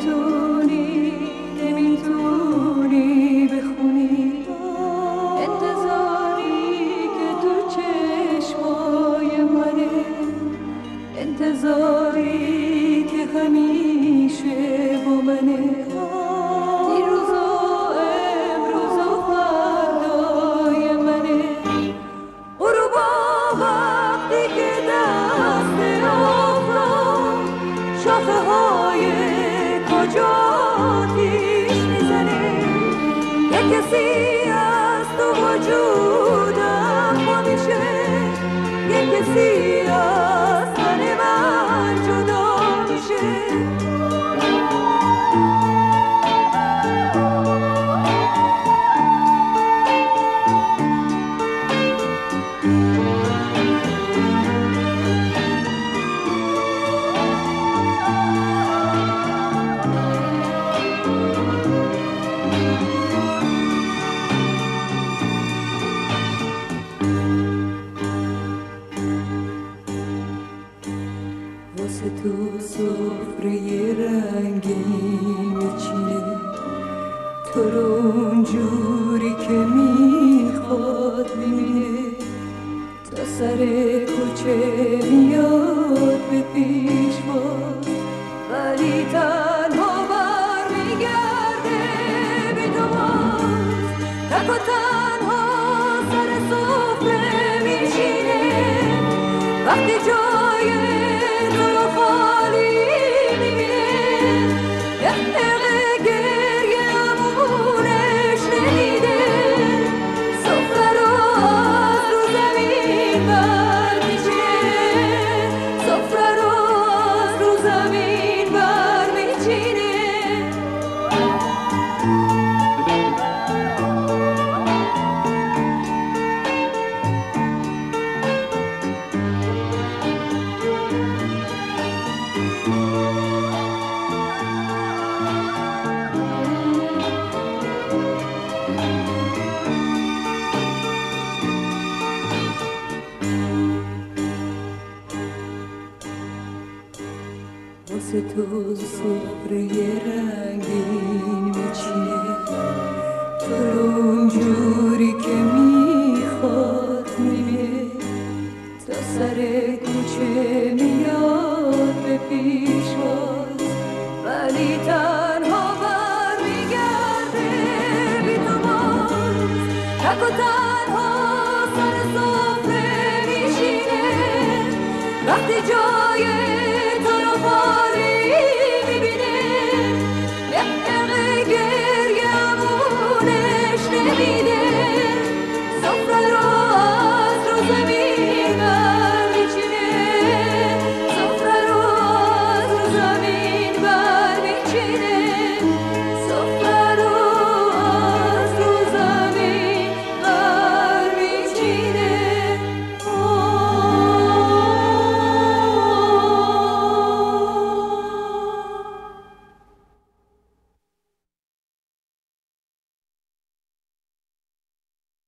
نمیتونی بخونی انتظاری که تو چشمای منه، انتظاری که همیشه با منه، دیروز و امروز و فردای منه. غروبا وقتی که دست آفتاب شاخه های کجا آتیش میزنه، یک کسی از تو وجودم پا میشه، یک کسی از تن من جدا میشه. واسه تو سفره رنگین میچینه، تو رو اونجوری که میخواد میبینه، تا سر کوچه میاد به پیشواز، ولی تنها بر میگرده بی تو باز. تک و تنها سر سفره میشینه، وقتی جای تو رو خالی میبینه، یک دقیقه گریه امونش نمیده، سفره رو از رو زمین برمیچینه، سفره رو از رو زمین برمیچینه. واسه تو سفره رنگین میچینه، تو رو اونجوری که میخواد میبینه، تا سر کوچه میاد به پیشواز، ولی تنها برمیگرده بی تو باز. تک و